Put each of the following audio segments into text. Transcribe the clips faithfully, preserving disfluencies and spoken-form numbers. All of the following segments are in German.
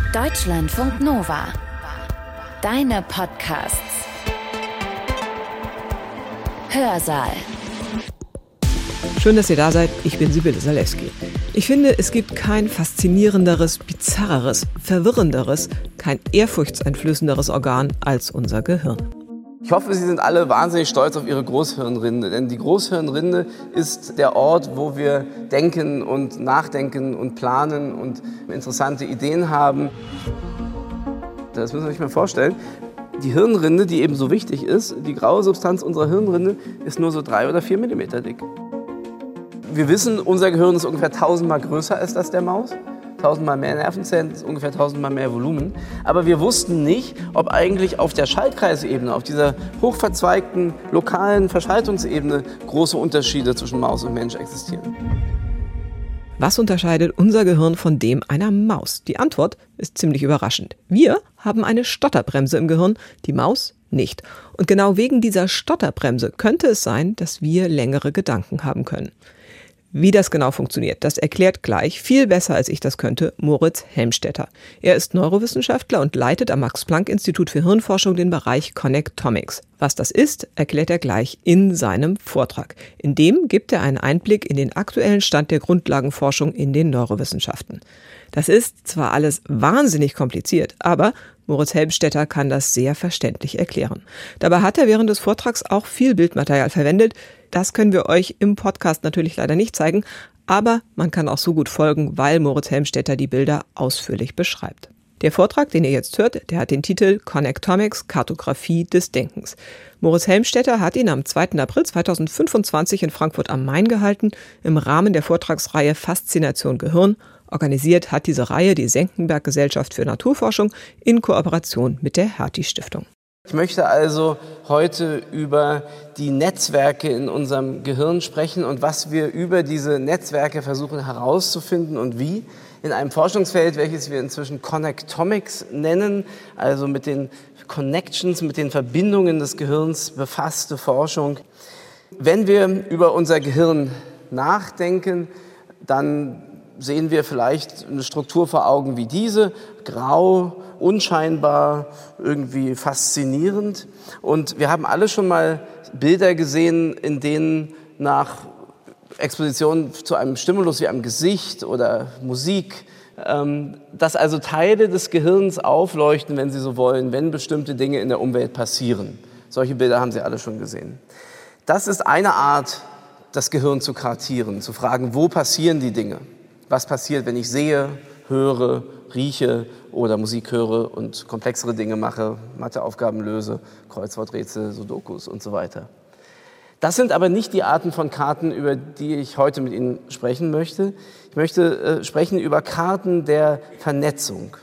Deutschlandfunk Nova. Deine Podcasts. Hörsaal. Schön, dass ihr da seid. Ich bin Sibylle Salewski. Ich finde, es gibt kein faszinierenderes, bizarreres, verwirrenderes, kein ehrfurchtseinflößenderes Organ als unser Gehirn. Ich hoffe, Sie sind alle wahnsinnig stolz auf Ihre Großhirnrinde, denn die Großhirnrinde ist der Ort, wo wir denken und nachdenken und planen und interessante Ideen haben. Das müssen Sie sich mal vorstellen. Die Hirnrinde, die eben so wichtig ist, die graue Substanz unserer Hirnrinde, ist nur so drei oder vier Millimeter dick. Wir wissen, unser Gehirn ist ungefähr tausendmal größer als das der Maus. Tausendmal mehr Nervenzellen, das ist ungefähr tausendmal mehr Volumen. Aber wir wussten nicht, ob eigentlich auf der Schaltkreisebene, auf dieser hochverzweigten lokalen Verschaltungsebene große Unterschiede zwischen Maus und Mensch existieren. Was unterscheidet unser Gehirn von dem einer Maus? Die Antwort ist ziemlich überraschend. Wir haben eine Stotterbremse im Gehirn, die Maus nicht. Und genau wegen dieser Stotterbremse könnte es sein, dass wir längere Gedanken haben können. Wie das genau funktioniert, das erklärt gleich, viel besser als ich das könnte, Moritz Helmstetter. Er ist Neurowissenschaftler und leitet am Max-Planck-Institut für Hirnforschung den Bereich Connectomics. Was das ist, erklärt er gleich in seinem Vortrag. In dem gibt er einen Einblick in den aktuellen Stand der Grundlagenforschung in den Neurowissenschaften. Das ist zwar alles wahnsinnig kompliziert, aber Moritz Helmstetter kann das sehr verständlich erklären. Dabei hat er während des Vortrags auch viel Bildmaterial verwendet. Das können wir euch im Podcast natürlich leider nicht zeigen, aber man kann auch so gut folgen, weil Moritz Helmstetter die Bilder ausführlich beschreibt. Der Vortrag, den ihr jetzt hört, der hat den Titel Connectomics, Kartografie des Denkens. Moritz Helmstetter hat ihn am zweiten April zweitausendfünfundzwanzig in Frankfurt am Main gehalten, im Rahmen der Vortragsreihe Faszination Gehirn. Organisiert hat diese Reihe die Senckenberg-Gesellschaft für Naturforschung in Kooperation mit der Hertie-Stiftung. Ich möchte also heute über die Netzwerke in unserem Gehirn sprechen und was wir über diese Netzwerke versuchen herauszufinden und wie. In einem Forschungsfeld, welches wir inzwischen Connectomics nennen, also mit den Connections, mit den Verbindungen des Gehirns befasste Forschung. Wenn wir über unser Gehirn nachdenken, dann sehen wir vielleicht eine Struktur vor Augen wie diese, grau, unscheinbar, irgendwie faszinierend. Und wir haben alle schon mal Bilder gesehen, in denen nach Exposition zu einem Stimulus wie einem Gesicht oder Musik, ähm, dass also Teile des Gehirns aufleuchten, wenn Sie so wollen, wenn bestimmte Dinge in der Umwelt passieren. Solche Bilder haben Sie alle schon gesehen. Das ist eine Art, das Gehirn zu kartieren, zu fragen, wo passieren die Dinge? Was passiert, wenn ich sehe, höre, rieche oder Musik höre und komplexere Dinge mache, Matheaufgaben löse, Kreuzworträtsel, Sudokus und so weiter. Das sind aber nicht die Arten von Karten, über die ich heute mit Ihnen sprechen möchte. Ich möchte äh, sprechen über Karten der Vernetzung.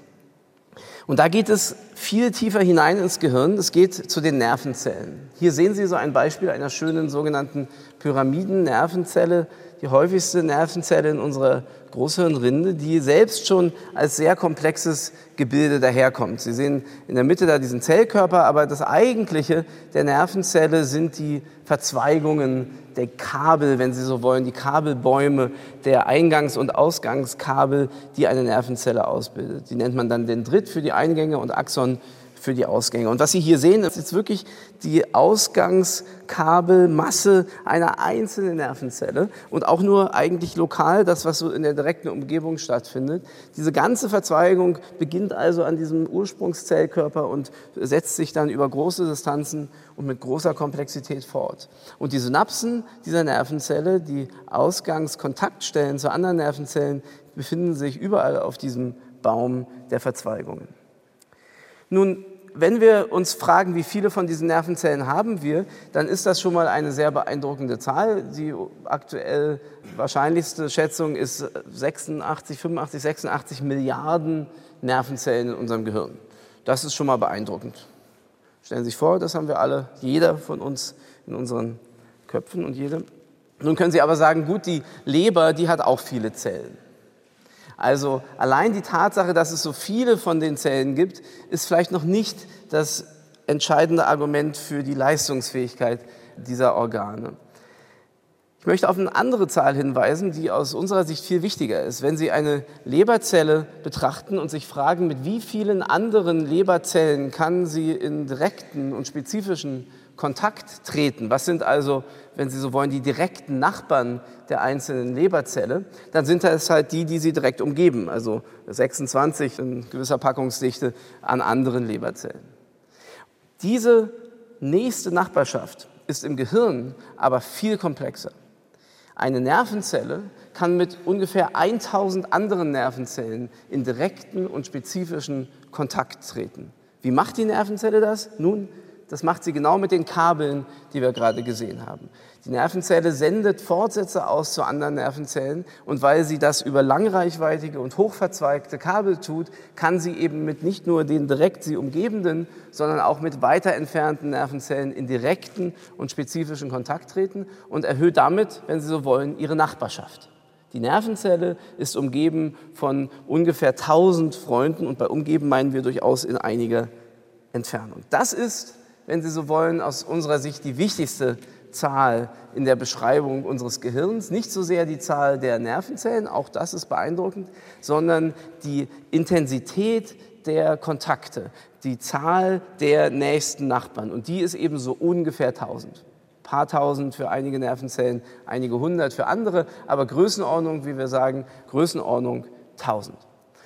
Und da geht es viel tiefer hinein ins Gehirn. Es geht zu den Nervenzellen. Hier sehen Sie so ein Beispiel einer schönen sogenannten Pyramiden-Nervenzelle, die häufigste Nervenzelle in unserer Großhirnrinde, die selbst schon als sehr komplexes Gebilde daherkommt. Sie sehen in der Mitte da diesen Zellkörper, aber das Eigentliche der Nervenzelle sind die Verzweigungen der Kabel, wenn Sie so wollen, die Kabelbäume der Eingangs- und Ausgangskabel, die eine Nervenzelle ausbildet. Die nennt man dann Dendrit für die Eingänge und Axon für die Ausgänge. Und was Sie hier sehen, ist jetzt wirklich die Ausgangskabelmasse einer einzelnen Nervenzelle und auch nur eigentlich lokal, das, was so in der direkten Umgebung stattfindet. Diese ganze Verzweigung beginnt also an diesem Ursprungszellkörper und setzt sich dann über große Distanzen und mit großer Komplexität fort. Und die Synapsen dieser Nervenzelle, die Ausgangskontaktstellen zu anderen Nervenzellen, befinden sich überall auf diesem Baum der Verzweigungen. Nun, wenn wir uns fragen, wie viele von diesen Nervenzellen haben wir, dann ist das schon mal eine sehr beeindruckende Zahl. Die aktuell wahrscheinlichste Schätzung ist sechsundachtzig, fünfundachtzig, sechsundachtzig Milliarden Nervenzellen in unserem Gehirn. Das ist schon mal beeindruckend. Stellen Sie sich vor, das haben wir alle, jeder von uns in unseren Köpfen und jede. Nun können Sie aber sagen, gut, die Leber, die hat auch viele Zellen. Also allein die Tatsache, dass es so viele von den Zellen gibt, ist vielleicht noch nicht das entscheidende Argument für die Leistungsfähigkeit dieser Organe. Ich möchte auf eine andere Zahl hinweisen, die aus unserer Sicht viel wichtiger ist. Wenn Sie eine Leberzelle betrachten und sich fragen, mit wie vielen anderen Leberzellen kann sie in direkten und spezifischen Kontakt treten, was sind also, wenn Sie so wollen, die direkten Nachbarn der einzelnen Leberzelle, dann sind das halt die, die sie direkt umgeben, also sechsundzwanzig in gewisser Packungsdichte an anderen Leberzellen. Diese nächste Nachbarschaft ist im Gehirn aber viel komplexer. Eine Nervenzelle kann mit ungefähr tausend anderen Nervenzellen in direkten und spezifischen Kontakt treten. Wie macht die Nervenzelle das? Nun, das macht sie genau mit den Kabeln, die wir gerade gesehen haben. Die Nervenzelle sendet Fortsätze aus zu anderen Nervenzellen und weil sie das über langreichweitige und hochverzweigte Kabel tut, kann sie eben mit nicht nur den direkt sie umgebenden, sondern auch mit weiter entfernten Nervenzellen in direkten und spezifischen Kontakt treten und erhöht damit, wenn Sie so wollen, ihre Nachbarschaft. Die Nervenzelle ist umgeben von ungefähr tausend Freunden und bei umgeben meinen wir durchaus in einiger Entfernung. Das ist, wenn Sie so wollen, aus unserer Sicht die wichtigste Zahl in der Beschreibung unseres Gehirns. Nicht so sehr die Zahl der Nervenzellen, auch das ist beeindruckend, sondern die Intensität der Kontakte, die Zahl der nächsten Nachbarn. Und die ist eben so ungefähr tausend. Ein paar tausend für einige Nervenzellen, einige hundert für andere, aber Größenordnung, wie wir sagen, Größenordnung tausend.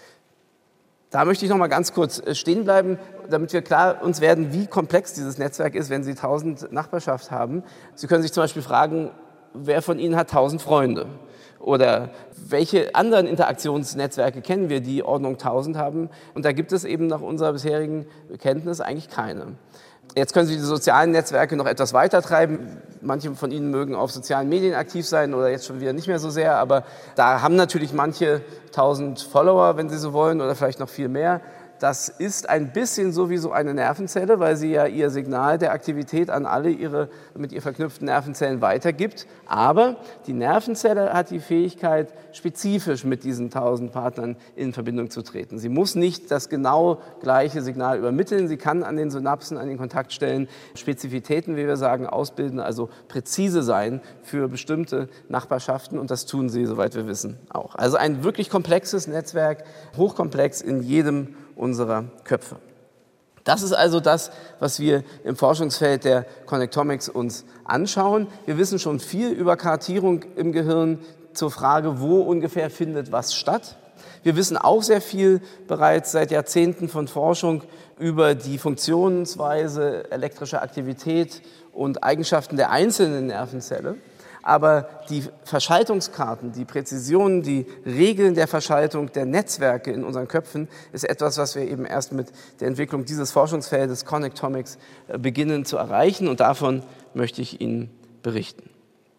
Da möchte ich noch mal ganz kurz stehen bleiben, damit wir klar uns werden, wie komplex dieses Netzwerk ist, wenn Sie tausend Nachbarschaft haben. Sie können sich zum Beispiel fragen, wer von Ihnen hat tausend Freunde? Oder welche anderen Interaktionsnetzwerke kennen wir, die Ordnung tausend haben? Und da gibt es eben nach unserer bisherigen Kenntnis eigentlich keine. Jetzt können Sie die sozialen Netzwerke noch etwas weiter treiben. Manche von Ihnen mögen auf sozialen Medien aktiv sein oder jetzt schon wieder nicht mehr so sehr, aber da haben natürlich manche tausend Follower, wenn Sie so wollen, oder vielleicht noch viel mehr. Das ist ein bisschen so wie so eine Nervenzelle, weil sie ja ihr Signal der Aktivität an alle ihre mit ihr verknüpften Nervenzellen weitergibt. Aber die Nervenzelle hat die Fähigkeit, spezifisch mit diesen tausend Partnern in Verbindung zu treten. Sie muss nicht das genau gleiche Signal übermitteln. Sie kann an den Synapsen, an den Kontaktstellen Spezifitäten, wie wir sagen, ausbilden, also präzise sein für bestimmte Nachbarschaften. Und das tun sie, soweit wir wissen, auch. Also ein wirklich komplexes Netzwerk, hochkomplex in jedem unserer Köpfe. Das ist also das, was wir im Forschungsfeld der Connectomics uns anschauen. Wir wissen schon viel über Kartierung im Gehirn zur Frage, wo ungefähr findet was statt. Wir wissen auch sehr viel bereits seit Jahrzehnten von Forschung über die Funktionsweise, elektrische Aktivität und Eigenschaften der einzelnen Nervenzelle. Aber die Verschaltungskarten, die Präzision, die Regeln der Verschaltung der Netzwerke in unseren Köpfen ist etwas, was wir eben erst mit der Entwicklung dieses Forschungsfeldes Connectomics beginnen zu erreichen. Und davon möchte ich Ihnen berichten.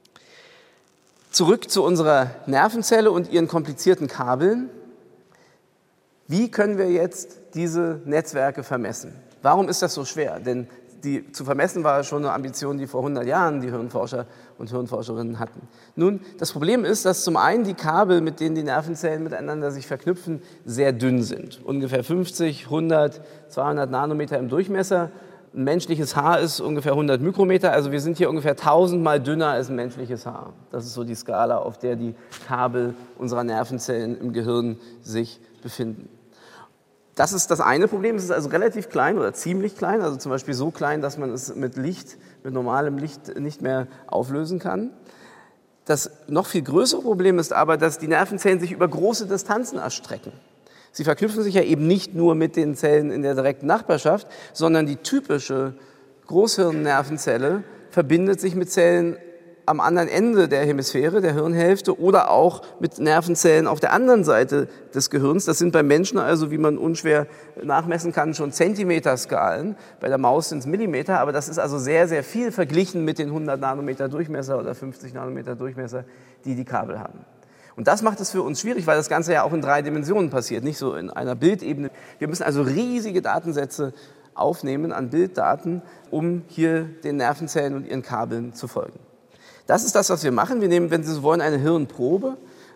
Zurück zu unserer Nervenzelle und ihren komplizierten Kabeln. Wie können wir jetzt diese Netzwerke vermessen? Warum ist das so schwer? Denn die zu vermessen war schon eine Ambition, die vor hundert Jahren die Hirnforscher und Hirnforscherinnen hatten. Nun, das Problem ist, dass zum einen die Kabel, mit denen die Nervenzellen miteinander sich verknüpfen, sehr dünn sind. Ungefähr fünfzig, hundert, zweihundert Nanometer im Durchmesser. Ein menschliches Haar ist ungefähr hundert Mikrometer, also wir sind hier ungefähr tausendmal dünner als ein menschliches Haar. Das ist so die Skala, auf der die Kabel unserer Nervenzellen im Gehirn sich befinden. Das ist das eine Problem, es ist also relativ klein oder ziemlich klein, also zum Beispiel so klein, dass man es mit Licht, mit normalem Licht nicht mehr auflösen kann. Das noch viel größere Problem ist aber, dass die Nervenzellen sich über große Distanzen erstrecken. Sie verknüpfen sich ja eben nicht nur mit den Zellen in der direkten Nachbarschaft, sondern die typische Großhirnnervenzelle verbindet sich mit Zellen am anderen Ende der Hemisphäre, der Hirnhälfte, oder auch mit Nervenzellen auf der anderen Seite des Gehirns. Das sind bei Menschen also, wie man unschwer nachmessen kann, schon Zentimeterskalen. Bei der Maus sind es Millimeter, aber das ist also sehr, sehr viel verglichen mit den hundert Nanometer Durchmesser oder fünfzig Nanometer Durchmesser, die die Kabel haben. Und das macht es für uns schwierig, weil das Ganze ja auch in drei Dimensionen passiert, nicht so in einer Bildebene. Wir müssen also riesige Datensätze aufnehmen an Bilddaten, um hier den Nervenzellen und ihren Kabeln zu folgen. Das ist das, was wir machen. Wir nehmen, wenn Sie so wollen, eine Hirnprobe,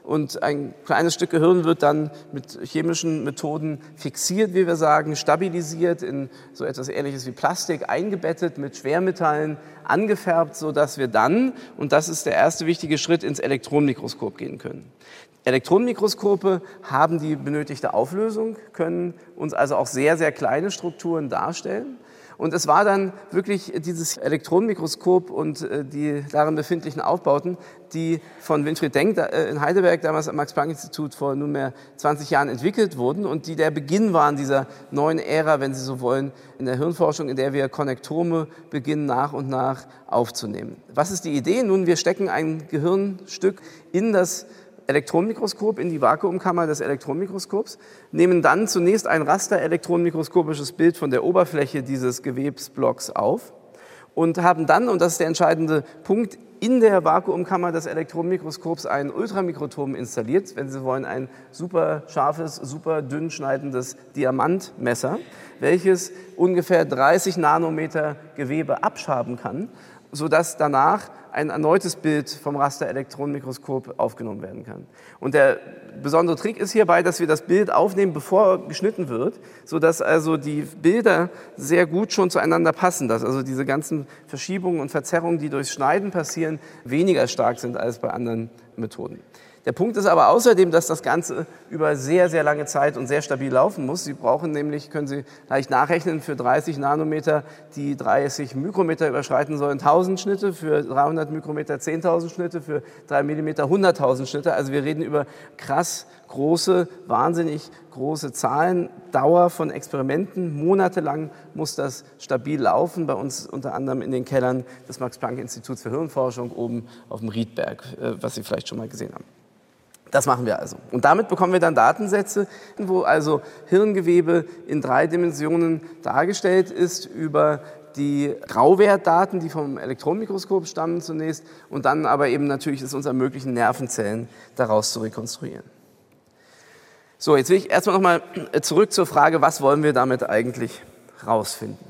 und ein kleines Stück Gehirn wird dann mit chemischen Methoden fixiert, wie wir sagen, stabilisiert, in so etwas Ähnliches wie Plastik eingebettet, mit Schwermetallen angefärbt, sodass wir dann, und das ist der erste wichtige Schritt, ins Elektronenmikroskop gehen können. Elektronenmikroskope haben die benötigte Auflösung, können uns also auch sehr, sehr kleine Strukturen darstellen. Und es war dann wirklich dieses Elektronenmikroskop und die darin befindlichen Aufbauten, die von Winfried Denk in Heidelberg, damals am Max-Planck-Institut, vor nunmehr zwanzig Jahren entwickelt wurden und die der Beginn waren dieser neuen Ära, wenn Sie so wollen, in der Hirnforschung, in der wir Konnektome beginnen nach und nach aufzunehmen. Was ist die Idee? Nun, wir stecken ein Gehirnstück in das Elektronenmikroskop, in die Vakuumkammer des Elektronenmikroskops, nehmen dann zunächst ein rasterelektronenmikroskopisches Bild von der Oberfläche dieses Gewebsblocks auf und haben dann, und das ist der entscheidende Punkt, in der Vakuumkammer des Elektronenmikroskops ein Ultramikrotom installiert, wenn Sie wollen, ein super scharfes, super dünn schneidendes Diamantmesser, welches ungefähr dreißig Nanometer Gewebe abschaben kann, sodass danach ein erneutes Bild vom Rasterelektronenmikroskop aufgenommen werden kann. Und der besondere Trick ist hierbei, dass wir das Bild aufnehmen, bevor geschnitten wird, sodass also die Bilder sehr gut schon zueinander passen, dass also diese ganzen Verschiebungen und Verzerrungen, die durchs Schneiden passieren, weniger stark sind als bei anderen Methoden. Der Punkt ist aber außerdem, dass das Ganze über sehr, sehr lange Zeit und sehr stabil laufen muss. Sie brauchen nämlich, können Sie leicht nachrechnen, für dreißig Nanometer, die dreißig Mikrometer überschreiten sollen, tausend Schnitte, für dreihundert Mikrometer zehntausend Schnitte, für drei Millimeter hunderttausend Schnitte. Also wir reden über krass große, wahnsinnig große Zahlen, Dauer von Experimenten. Monatelang muss das stabil laufen, bei uns unter anderem in den Kellern des Max-Planck-Instituts für Hirnforschung oben auf dem Riedberg, was Sie vielleicht schon mal gesehen haben. Das machen wir also. Und damit bekommen wir dann Datensätze, wo also Hirngewebe in drei Dimensionen dargestellt ist über die Grauwertdaten, die vom Elektronenmikroskop stammen zunächst und dann aber eben natürlich es uns ermöglichen, Nervenzellen daraus zu rekonstruieren. So, jetzt will ich erstmal nochmal zurück zur Frage, was wollen wir damit eigentlich rausfinden?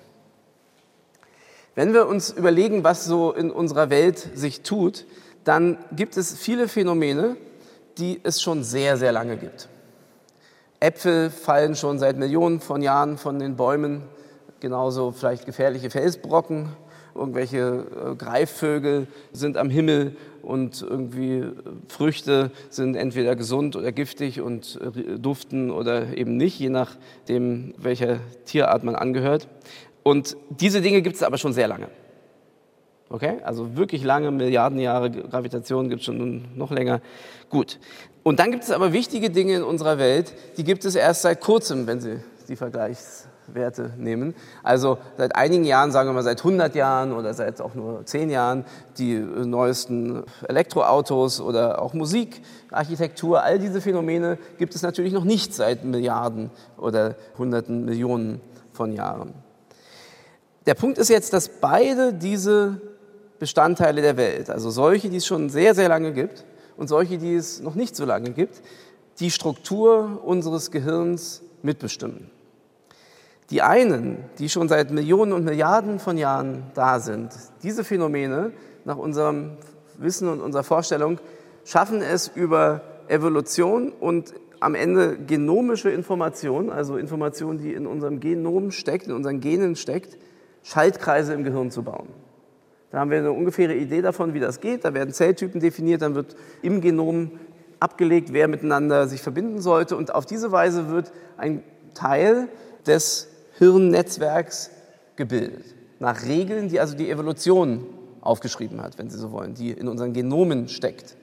Wenn wir uns überlegen, was so in unserer Welt sich tut, dann gibt es viele Phänomene, die es schon sehr, sehr lange gibt. Äpfel fallen schon seit Millionen von Jahren von den Bäumen, genauso vielleicht gefährliche Felsbrocken, irgendwelche Greifvögel sind am Himmel und irgendwie Früchte sind entweder gesund oder giftig und duften oder eben nicht, je nachdem, welcher Tierart man angehört. Und diese Dinge gibt es aber schon sehr lange. Okay? Also wirklich lange, Milliarden Jahre Gravitation gibt es schon noch länger. Gut. Und dann gibt es aber wichtige Dinge in unserer Welt, die gibt es erst seit kurzem, wenn Sie die Vergleichswerte nehmen. Also seit einigen Jahren, sagen wir mal seit hundert Jahren oder seit auch nur zehn Jahren, die neuesten Elektroautos oder auch Musik, Architektur, all diese Phänomene gibt es natürlich noch nicht seit Milliarden oder hunderten Millionen von Jahren. Der Punkt ist jetzt, dass beide diese Bestandteile der Welt, also solche, die es schon sehr, sehr lange gibt und solche, die es noch nicht so lange gibt, die Struktur unseres Gehirns mitbestimmen. Die einen, die schon seit Millionen und Milliarden von Jahren da sind, diese Phänomene nach unserem Wissen und unserer Vorstellung schaffen es über Evolution und am Ende genomische Information, also Information, die in unserem Genom steckt, in unseren Genen steckt, Schaltkreise im Gehirn zu bauen. Da haben wir eine ungefähre Idee davon, wie das geht. Da werden Zelltypen definiert, dann wird im Genom abgelegt, wer miteinander sich verbinden sollte. Und auf diese Weise wird ein Teil des Hirnnetzwerks gebildet. Nach Regeln, die also die Evolution aufgeschrieben hat, wenn Sie so wollen, die in unseren Genomen steckt.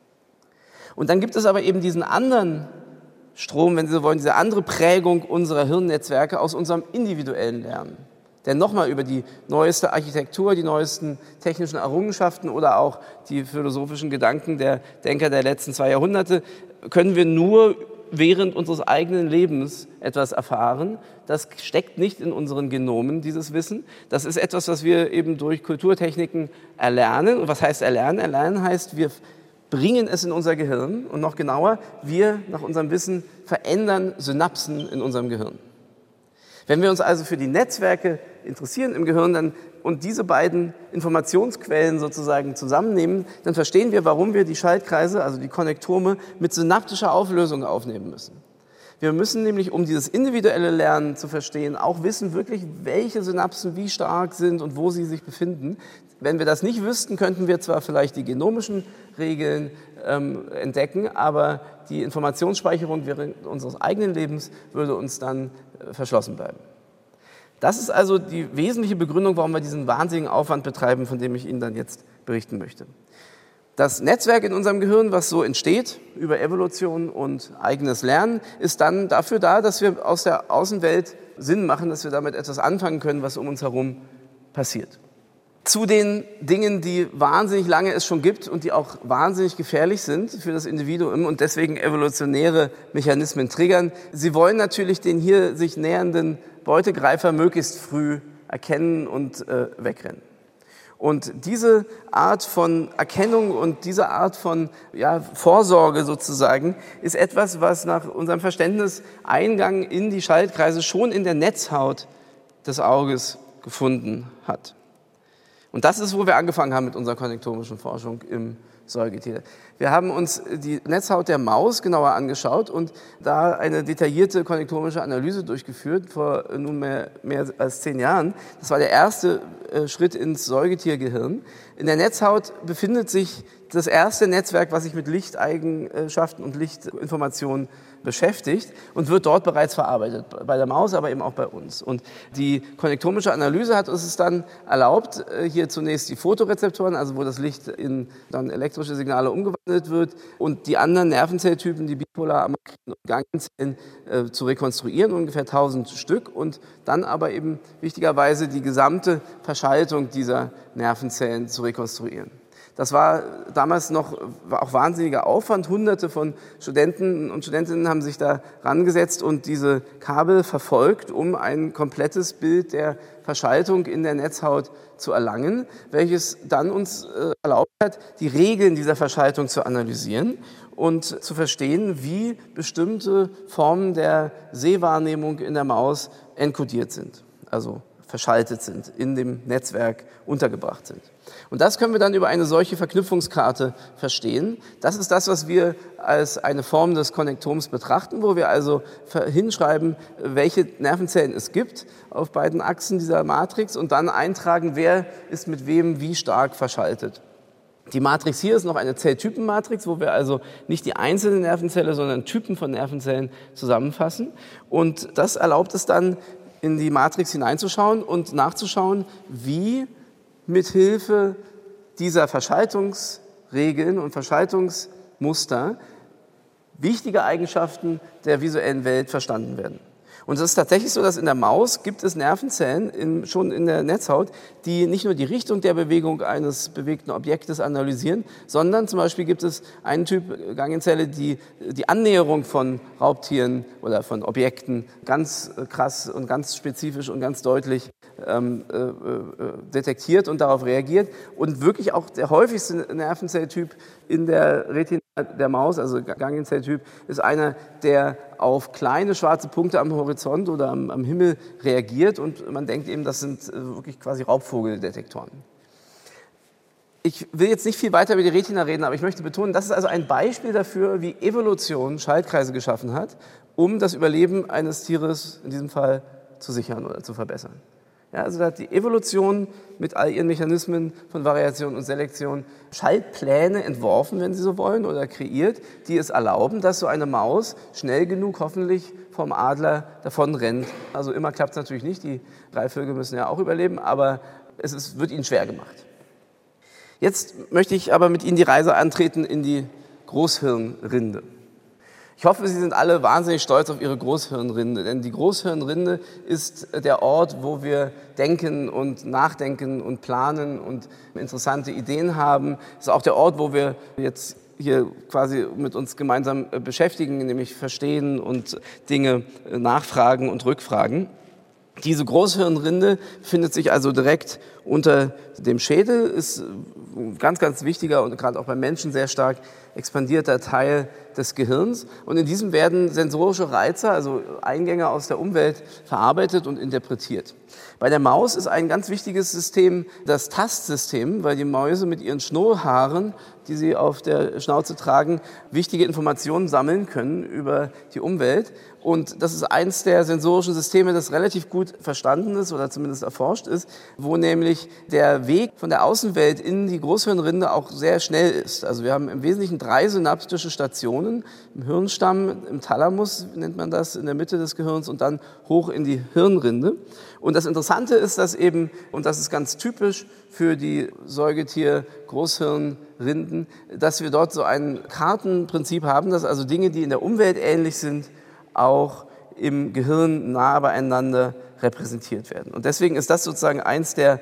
Und dann gibt es aber eben diesen anderen Strom, wenn Sie so wollen, diese andere Prägung unserer Hirnnetzwerke aus unserem individuellen Lernen. Der nochmal über die neueste Architektur, die neuesten technischen Errungenschaften oder auch die philosophischen Gedanken der Denker der letzten zwei Jahrhunderte können wir nur während unseres eigenen Lebens etwas erfahren. Das steckt nicht in unseren Genomen, dieses Wissen. Das ist etwas, was wir eben durch Kulturtechniken erlernen. Und was heißt erlernen? Erlernen heißt, wir bringen es in unser Gehirn und noch genauer, wir nach unserem Wissen verändern Synapsen in unserem Gehirn. Wenn wir uns also für die Netzwerke interessieren im Gehirn dann, und diese beiden Informationsquellen sozusagen zusammennehmen, dann verstehen wir, warum wir die Schaltkreise, also die Konnektome, mit synaptischer Auflösung aufnehmen müssen. Wir müssen nämlich, um dieses individuelle Lernen zu verstehen, auch wissen wirklich, welche Synapsen wie stark sind und wo sie sich befinden. Wenn wir das nicht wüssten, könnten wir zwar vielleicht die genomischen Regeln ähm, entdecken, aber die Informationsspeicherung während unseres eigenen Lebens würde uns dann äh, verschlossen bleiben. Das ist also die wesentliche Begründung, warum wir diesen wahnsinnigen Aufwand betreiben, von dem ich Ihnen dann jetzt berichten möchte. Das Netzwerk in unserem Gehirn, was so entsteht über Evolution und eigenes Lernen, ist dann dafür da, dass wir aus der Außenwelt Sinn machen, dass wir damit etwas anfangen können, was um uns herum passiert. Zu den Dingen, die wahnsinnig lange es schon gibt und die auch wahnsinnig gefährlich sind für das Individuum und deswegen evolutionäre Mechanismen triggern. Sie wollen natürlich den hier sich nähernden Beutegreifer möglichst früh erkennen und äh, wegrennen. Und diese Art von Erkennung und diese Art von ja, Vorsorge sozusagen ist etwas, was nach unserem Verständnis Eingang in die Schaltkreise schon in der Netzhaut des Auges gefunden hat. Und das ist, wo wir angefangen haben mit unserer konnektomischen Forschung im Säugetier. Wir haben uns die Netzhaut der Maus genauer angeschaut und da eine detaillierte konnektomische Analyse durchgeführt vor nunmehr mehr als zehn Jahren. Das war der erste äh, Schritt ins Säugetiergehirn. In der Netzhaut befindet sich das erste Netzwerk, was sich mit Lichteigenschaften und Lichtinformationen beschäftigt und wird dort bereits verarbeitet, bei der Maus, aber eben auch bei uns. Und die konnektomische Analyse hat uns es dann erlaubt, hier zunächst die Photorezeptoren, also wo das Licht in dann elektrische Signale umgewandelt wird, und die anderen Nervenzelltypen, die bipolar Amakriden und Ganglienzellen, äh, zu rekonstruieren, ungefähr tausend Stück, und dann aber eben wichtigerweise die gesamte Verschaltung dieser Nervenzellen zu rekonstruieren. Das war damals noch war auch wahnsinniger Aufwand. Hunderte von Studenten und Studentinnen haben sich da rangesetzt und diese Kabel verfolgt, um ein komplettes Bild der Verschaltung in der Netzhaut zu erlangen, welches dann uns äh, erlaubt hat, die Regeln dieser Verschaltung zu analysieren und zu verstehen, wie bestimmte Formen der Sehwahrnehmung in der Maus enkodiert sind, also verschaltet sind, in dem Netzwerk untergebracht sind. Und das können wir dann über eine solche Verknüpfungskarte verstehen. Das ist das, was wir als eine Form des Konnektoms betrachten, wo wir also hinschreiben, welche Nervenzellen es gibt auf beiden Achsen dieser Matrix und dann eintragen, wer ist mit wem wie stark verschaltet. Die Matrix hier ist noch eine Zelltypenmatrix, wo wir also nicht die einzelne Nervenzelle, sondern Typen von Nervenzellen zusammenfassen. Und das erlaubt es dann, in die Matrix hineinzuschauen und nachzuschauen, wie mithilfe dieser Verschaltungsregeln und Verschaltungsmuster wichtige Eigenschaften der visuellen Welt verstanden werden. Und es ist tatsächlich so, dass in der Maus gibt es Nervenzellen in, schon in der Netzhaut, die nicht nur die Richtung der Bewegung eines bewegten Objektes analysieren, sondern zum Beispiel gibt es einen Typ Ganglienzelle, die die Annäherung von Raubtieren oder von Objekten ganz krass und ganz spezifisch und ganz deutlich ähm, äh, äh, detektiert und darauf reagiert. Und wirklich auch der häufigste Nervenzelltyp in der Retina der Maus, also Ganglienzelltyp, ist einer, der auf kleine schwarze Punkte am Horizont oder am, am Himmel reagiert, und man denkt eben, das sind wirklich quasi Raubvogeldetektoren. Ich will jetzt nicht viel weiter über die Retina reden, aber ich möchte betonen, das ist also ein Beispiel dafür, wie Evolution Schaltkreise geschaffen hat, um das Überleben eines Tieres in diesem Fall zu sichern oder zu verbessern. Ja, also da hat die Evolution mit all ihren Mechanismen von Variation und Selektion Schaltpläne entworfen, wenn Sie so wollen, oder kreiert, die es erlauben, dass so eine Maus schnell genug hoffentlich vom Adler davon rennt. Also immer klappt es natürlich nicht, die Greifvögel müssen ja auch überleben, aber es ist, wird ihnen schwer gemacht. Jetzt möchte ich aber mit Ihnen die Reise antreten in die Großhirnrinde. Ich hoffe, Sie sind alle wahnsinnig stolz auf Ihre Großhirnrinde, denn die Großhirnrinde ist der Ort, wo wir denken und nachdenken und planen und interessante Ideen haben. Es ist auch der Ort, wo wir jetzt hier quasi mit uns gemeinsam beschäftigen, nämlich verstehen und Dinge nachfragen und rückfragen. Diese Großhirnrinde findet sich also direkt unter dem Schädel ist ein ganz, ganz wichtiger und gerade auch beim Menschen sehr stark expandierter Teil des Gehirns. Und in diesem werden sensorische Reize, also Eingänge aus der Umwelt, verarbeitet und interpretiert. Bei der Maus ist ein ganz wichtiges System das Tastsystem, weil die Mäuse mit ihren Schnurrhaaren, die sie auf der Schnauze tragen, wichtige Informationen sammeln können über die Umwelt. Und das ist eins der sensorischen Systeme, das relativ gut verstanden ist oder zumindest erforscht ist, wo nämlich der Weg von der Außenwelt in die Großhirnrinde auch sehr schnell ist. Also wir haben im Wesentlichen drei synaptische Stationen, im Hirnstamm, im Thalamus nennt man das, in der Mitte des Gehirns und dann hoch in die Hirnrinde. Und das Interessante ist, dass eben, und das ist ganz typisch für die Säugetier-Großhirnrinden, dass wir dort so ein Kartenprinzip haben, dass also Dinge, die in der Umwelt ähnlich sind, auch im Gehirn nah beieinander repräsentiert werden. Und deswegen ist das sozusagen eins der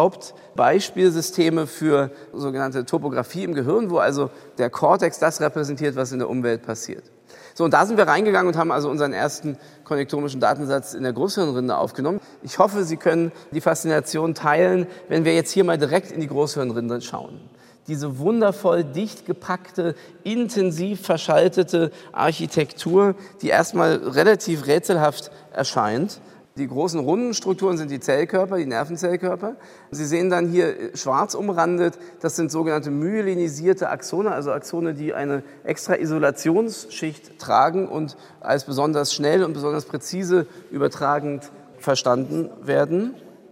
Hauptbeispielsysteme für sogenannte Topographie im Gehirn, wo also der Kortex das repräsentiert, was in der Umwelt passiert. So, und da sind wir reingegangen und haben also unseren ersten konnektomischen Datensatz in der Großhirnrinde aufgenommen. Ich hoffe, Sie können die Faszination teilen, wenn wir jetzt hier mal direkt in die Großhirnrinde schauen. Diese wundervoll dicht gepackte, intensiv verschaltete Architektur, die erstmal relativ rätselhaft erscheint. Die großen runden Strukturen sind die Zellkörper, die Nervenzellkörper. Sie sehen dann hier schwarz umrandet, das sind sogenannte myelinisierte Axone, also Axone, die eine extra Isolationsschicht tragen und als besonders schnell und besonders präzise übertragend verstanden werden.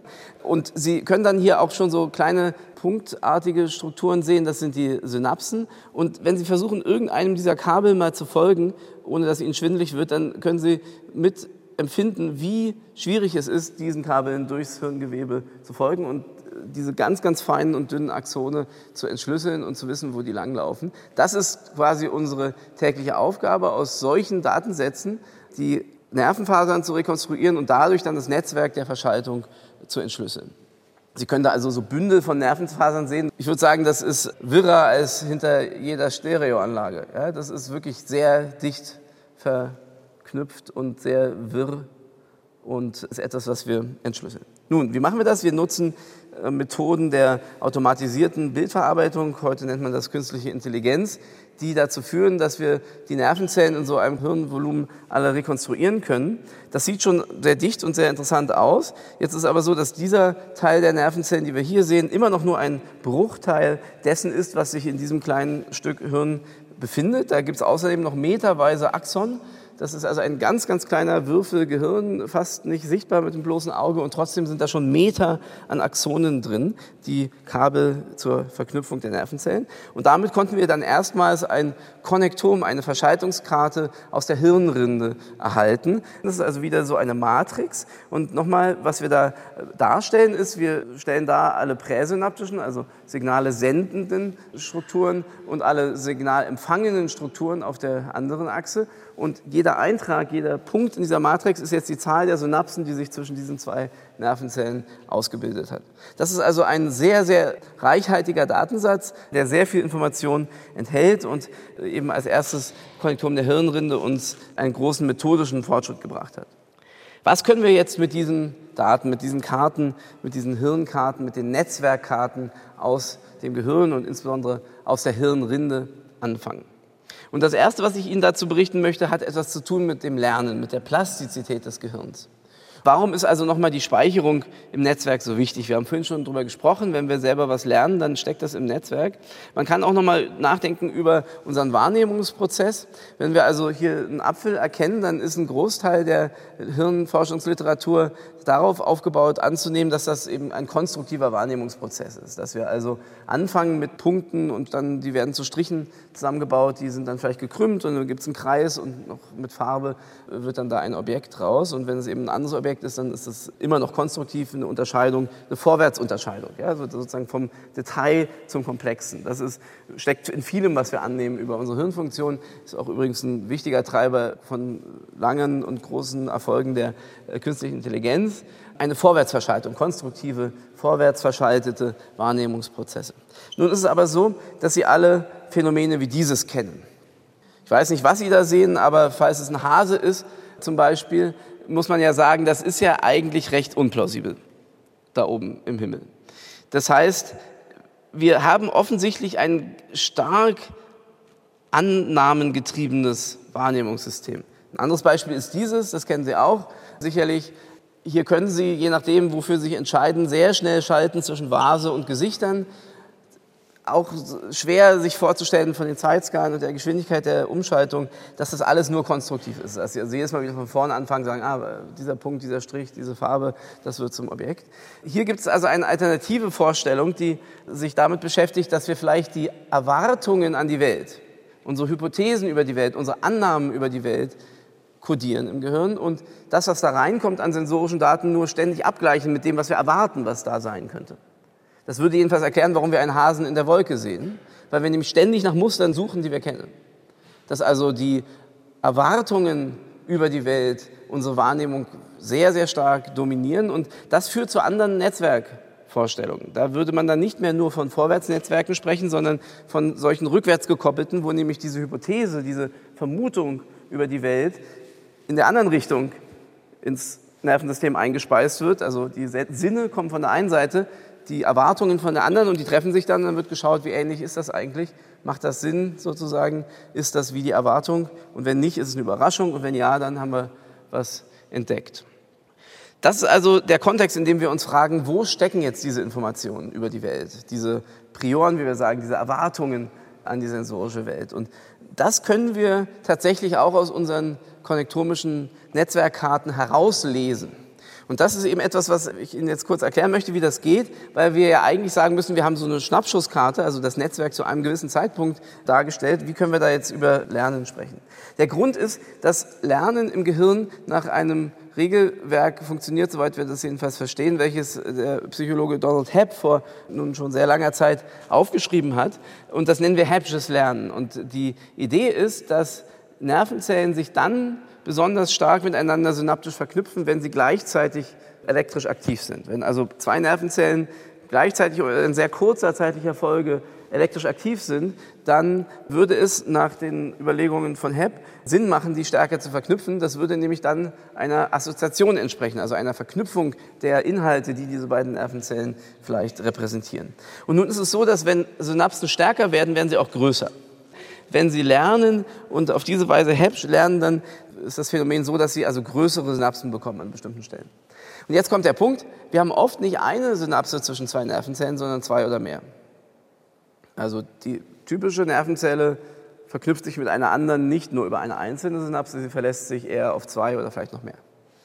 Und Sie können dann hier auch schon so kleine punktartige Strukturen sehen, das sind die Synapsen. Und wenn Sie versuchen, irgendeinem dieser Kabel mal zu folgen, ohne dass Ihnen schwindelig wird, dann können Sie mit empfinden, wie schwierig es ist, diesen Kabeln durchs Hirngewebe zu folgen und diese ganz, ganz feinen und dünnen Axone zu entschlüsseln und zu wissen, wo die langlaufen. Das ist quasi unsere tägliche Aufgabe, aus solchen Datensätzen die Nervenfasern zu rekonstruieren und dadurch dann das Netzwerk der Verschaltung zu entschlüsseln. Sie können da also so Bündel von Nervenfasern sehen. Ich würde sagen, das ist wirrer als hinter jeder Stereoanlage. Ja, das ist wirklich sehr dicht verknüpft und sehr wirr und ist etwas, was wir entschlüsseln. Nun, wie machen wir das? Wir nutzen äh, Methoden der automatisierten Bildverarbeitung, heute nennt man das künstliche Intelligenz, die dazu führen, dass wir die Nervenzellen in so einem Hirnvolumen alle rekonstruieren können. Das sieht schon sehr dicht und sehr interessant aus. Jetzt ist aber so, dass dieser Teil der Nervenzellen, die wir hier sehen, immer noch nur ein Bruchteil dessen ist, was sich in diesem kleinen Stück Hirn befindet. Da gibt es außerdem noch meterweise Axon. Das ist also ein ganz, ganz kleiner Würfel Gehirn, fast nicht sichtbar mit dem bloßen Auge und trotzdem sind da schon Meter an Axonen drin, die Kabel zur Verknüpfung der Nervenzellen. Und damit konnten wir dann erstmals ein Konnektom, eine Verschaltungskarte aus der Hirnrinde erhalten. Das ist also wieder so eine Matrix. Und nochmal, was wir da darstellen ist, wir stellen da alle präsynaptischen, also Signale sendenden Strukturen und alle signalempfangenden Strukturen auf der anderen Achse. Und jeder Eintrag, jeder Punkt in dieser Matrix ist jetzt die Zahl der Synapsen, die sich zwischen diesen zwei Nervenzellen ausgebildet hat. Das ist also ein sehr, sehr reichhaltiger Datensatz, der sehr viel Information enthält und eben als erstes Konnektom der Hirnrinde uns einen großen methodischen Fortschritt gebracht hat. Was können wir jetzt mit diesen Daten, mit diesen Karten, mit diesen Hirnkarten, mit den Netzwerkkarten aus dem Gehirn und insbesondere aus der Hirnrinde anfangen? Und das Erste, was ich Ihnen dazu berichten möchte, hat etwas zu tun mit dem Lernen, mit der Plastizität des Gehirns. Warum ist also nochmal die Speicherung im Netzwerk so wichtig? Wir haben vorhin schon darüber gesprochen, wenn wir selber was lernen, dann steckt das im Netzwerk. Man kann auch nochmal nachdenken über unseren Wahrnehmungsprozess. Wenn wir also hier einen Apfel erkennen, dann ist ein Großteil der Hirnforschungsliteratur darauf aufgebaut, anzunehmen, dass das eben ein konstruktiver Wahrnehmungsprozess ist. Dass wir also anfangen mit Punkten und dann, die werden zu Strichen zusammengebaut, die sind dann vielleicht gekrümmt und dann gibt es einen Kreis und noch mit Farbe wird dann da ein Objekt raus. Und wenn es eben ein anderes Objekt ist, dann ist das immer noch konstruktiv eine Unterscheidung, eine Vorwärtsunterscheidung, ja, also sozusagen vom Detail zum Komplexen. Das ist, steckt in vielem, was wir annehmen über unsere Hirnfunktion, ist auch übrigens ein wichtiger Treiber von langen und großen Erfolgen der äh, künstlichen Intelligenz. Eine Vorwärtsverschaltung, konstruktive, vorwärtsverschaltete Wahrnehmungsprozesse. Nun ist es aber so, dass Sie alle Phänomene wie dieses kennen. Ich weiß nicht, was Sie da sehen, aber falls es ein Hase ist zum Beispiel, muss man ja sagen, das ist ja eigentlich recht unplausibel. da oben im Himmel. Das heißt, wir haben offensichtlich ein stark annahmengetriebenes Wahrnehmungssystem. Ein anderes Beispiel ist dieses, das kennen Sie auch sicherlich. Hier können Sie, je nachdem, wofür Sie sich entscheiden, sehr schnell schalten zwischen Vase und Gesichtern. Auch schwer sich vorzustellen von den Zeitskalen und der Geschwindigkeit der Umschaltung, dass das alles nur konstruktiv ist. Dass Sie also jedes Mal wieder von vorne anfangen und sagen, ah, dieser Punkt, dieser Strich, diese Farbe, das wird zum Objekt. Hier gibt es also eine alternative Vorstellung, die sich damit beschäftigt, dass wir vielleicht die Erwartungen an die Welt, unsere Hypothesen über die Welt, unsere Annahmen über die Welt kodieren im Gehirn und das, was da reinkommt an sensorischen Daten, nur ständig abgleichen mit dem, was wir erwarten, was da sein könnte. Das würde jedenfalls erklären, warum wir einen Hasen in der Wolke sehen, weil wir nämlich ständig nach Mustern suchen, die wir kennen. Dass also die Erwartungen über die Welt unsere Wahrnehmung sehr, sehr stark dominieren und das führt zu anderen Netzwerkvorstellungen. Da würde man dann nicht mehr nur von Vorwärtsnetzwerken sprechen, sondern von solchen rückwärts gekoppelten, wo nämlich diese Hypothese, diese Vermutung über die Welt in der anderen Richtung ins Nervensystem eingespeist wird. Also die Sinne kommen von der einen Seite, die Erwartungen von der anderen und die treffen sich dann, dann wird geschaut, wie ähnlich ist das eigentlich, macht das Sinn sozusagen, ist das wie die Erwartung und wenn nicht, ist es eine Überraschung und wenn ja, dann haben wir was entdeckt. Das ist also der Kontext, in dem wir uns fragen, wo stecken jetzt diese Informationen über die Welt, diese Prioren, wie wir sagen, diese Erwartungen an die sensorische Welt und das können wir tatsächlich auch aus unseren konnektomischen Netzwerkkarten herauslesen. Und das ist eben etwas, was ich Ihnen jetzt kurz erklären möchte, wie das geht, weil wir ja eigentlich sagen müssen, wir haben so eine Schnappschusskarte, also das Netzwerk zu einem gewissen Zeitpunkt dargestellt. Wie können wir da jetzt über Lernen sprechen? Der Grund ist, dass Lernen im Gehirn nach einem Regelwerk funktioniert, soweit wir das jedenfalls verstehen, welches der Psychologe Donald Hebb vor nun schon sehr langer Zeit aufgeschrieben hat. Und das nennen wir Hebbsches Lernen. Und die Idee ist, dass Nervenzellen sich dann besonders stark miteinander synaptisch verknüpfen, wenn sie gleichzeitig elektrisch aktiv sind. Wenn also zwei Nervenzellen gleichzeitig oder in sehr kurzer zeitlicher Folge elektrisch aktiv sind, dann würde es nach den Überlegungen von Hebb Sinn machen, die stärker zu verknüpfen. Das würde nämlich dann einer Assoziation entsprechen, also einer Verknüpfung der Inhalte, die diese beiden Nervenzellen vielleicht repräsentieren. Und nun ist es so, dass wenn Synapsen stärker werden, werden sie auch größer. Wenn sie lernen und auf diese Weise Hebbsch lernen, dann ist das Phänomen so, dass sie also größere Synapsen bekommen an bestimmten Stellen. Und jetzt kommt der Punkt, wir haben oft nicht eine Synapse zwischen zwei Nervenzellen, sondern zwei oder mehr. Also die typische Nervenzelle verknüpft sich mit einer anderen nicht nur über eine einzelne Synapse, sie verlässt sich eher auf zwei oder vielleicht noch mehr.